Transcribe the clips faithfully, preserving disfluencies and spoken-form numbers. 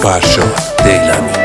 فرشاد دیلمی.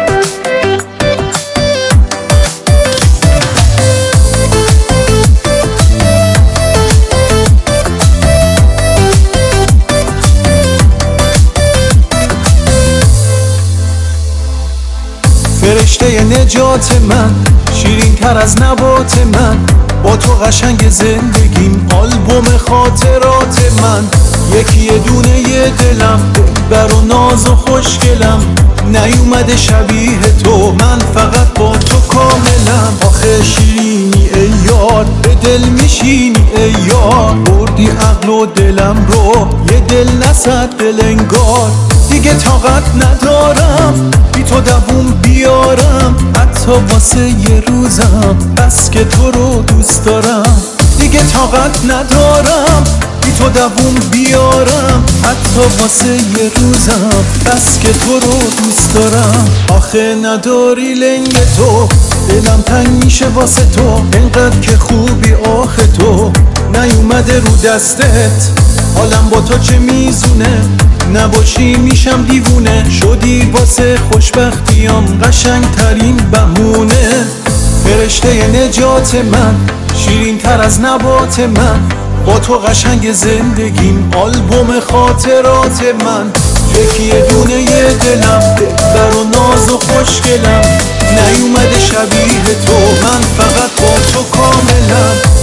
فرشته نجات من، شیرین تر از نبات من، با تو قشنگ زندگیم، آلبوم خاطرات من. یکی دونه یه دلم، بر و ناز و خوشگلم، نیومده شبیه تو، من فقط با تو کاملم. آخه شیرینی ای یار، به دل میشینی ای یار، بردی عقل و دلم رو، یه دل نصد دل انگار. دیگه طاقت ندارم بی تو دووم بیارم، حتی واسه یه روزم، بس که تو رو دوست دارم. دیگه طاقت ندارم بی تو دووم بیارم، حتی واسه یه روزم، بس که تو رو دوست دارم. آخه نداری لنگ تو، دلم تنگ میشه واسه تو، انقدر که خوبی آخه تو، نیومده رو دستت، حالم با تو چه میزونه، نباشی میشم دیوونه، شدی واسه خوشبختیام قشنگ ترین بهونه. فرشته نجات من، شیرین تر از نبات من، با تو قشنگ زندگیم، آلبوم خاطرات من. یکی دونه یه دلم، بر و ناز و خوشگلم، نیومده شبیه تو، من فقط با تو کاملم.